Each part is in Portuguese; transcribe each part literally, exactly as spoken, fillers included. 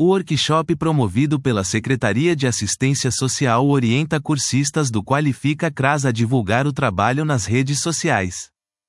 O workshop promovido pela Secretaria de Assistência Social orienta cursistas do Qualifica CRAS a divulgar o trabalho nas redes sociais.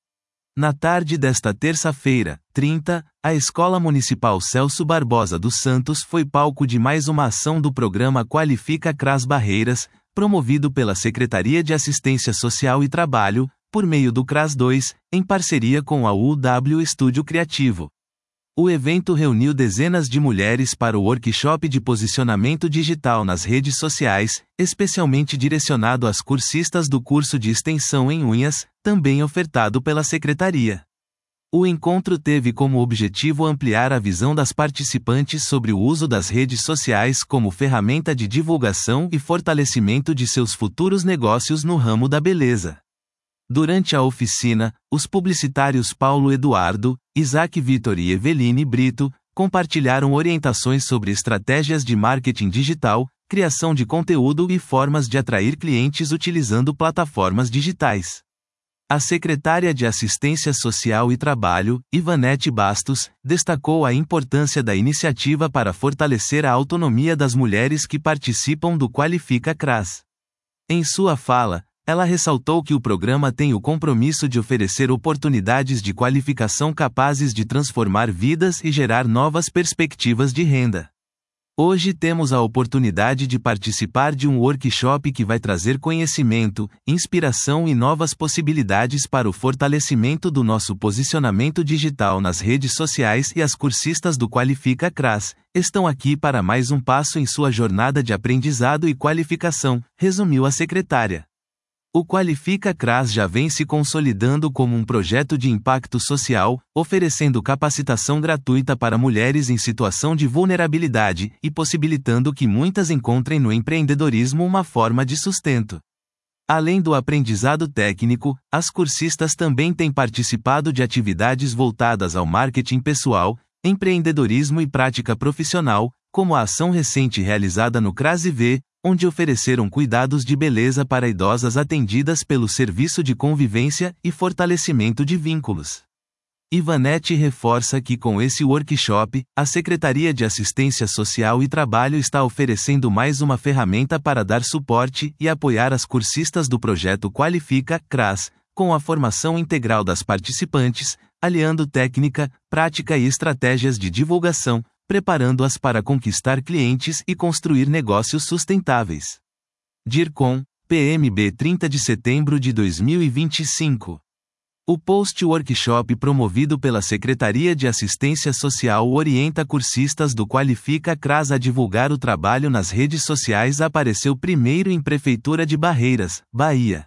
Na tarde desta terça-feira, trinta, a Escola Municipal Celso Barbosa dos Santos foi palco de mais uma ação do programa Qualifica CRAS Barreiras, promovido pela Secretaria de Assistência Social e Trabalho, por meio do CRAS dois, em parceria com a U W Estúdio Criativo. O evento reuniu dezenas de mulheres para o workshop de posicionamento digital nas redes sociais, especialmente direcionado às cursistas do curso de extensão em unhas, também ofertado pela Secretaria. O encontro teve como objetivo ampliar a visão das participantes sobre o uso das redes sociais como ferramenta de divulgação e fortalecimento de seus futuros negócios no ramo da beleza. Durante a oficina, os publicitários Paulo Eduardo, Isaac Vitor e Eveline Brito compartilharam orientações sobre estratégias de marketing digital, criação de conteúdo e formas de atrair clientes utilizando plataformas digitais. A secretária de Assistência Social e Trabalho, Ivanete Bastos, destacou a importância da iniciativa para fortalecer a autonomia das mulheres que participam do Qualifica CRAS. Em sua fala, ela ressaltou que o programa tem o compromisso de oferecer oportunidades de qualificação capazes de transformar vidas e gerar novas perspectivas de renda. Hoje temos a oportunidade de participar de um workshop que vai trazer conhecimento, inspiração e novas possibilidades para o fortalecimento do nosso posicionamento digital nas redes sociais, e as cursistas do Qualifica CRAS estão aqui para mais um passo em sua jornada de aprendizado e qualificação, resumiu a secretária. O Qualifica CRAS já vem se consolidando como um projeto de impacto social, oferecendo capacitação gratuita para mulheres em situação de vulnerabilidade e possibilitando que muitas encontrem no empreendedorismo uma forma de sustento. Além do aprendizado técnico, as cursistas também têm participado de atividades voltadas ao marketing pessoal, empreendedorismo e prática profissional, como a ação recente realizada no CRAS I V, onde ofereceram cuidados de beleza para idosas atendidas pelo Serviço de Convivência e Fortalecimento de Vínculos. Ivanete reforça que com esse workshop, a Secretaria de Assistência Social e Trabalho está oferecendo mais uma ferramenta para dar suporte e apoiar as cursistas do projeto Qualifica CRAS, com a formação integral das participantes, aliando técnica, prática e estratégias de divulgação, preparando-as para conquistar clientes e construir negócios sustentáveis. DIRCOM, P M B trinta de setembro de dois mil e vinte e cinco. O post-workshop promovido pela Secretaria de Assistência Social orienta cursistas do Qualifica CRAS a divulgar o trabalho nas redes sociais. Apareceu primeiro em Prefeitura de Barreiras, Bahia.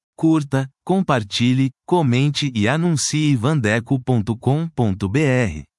Curta, compartilhe, comente e anuncie vandeco ponto com ponto br.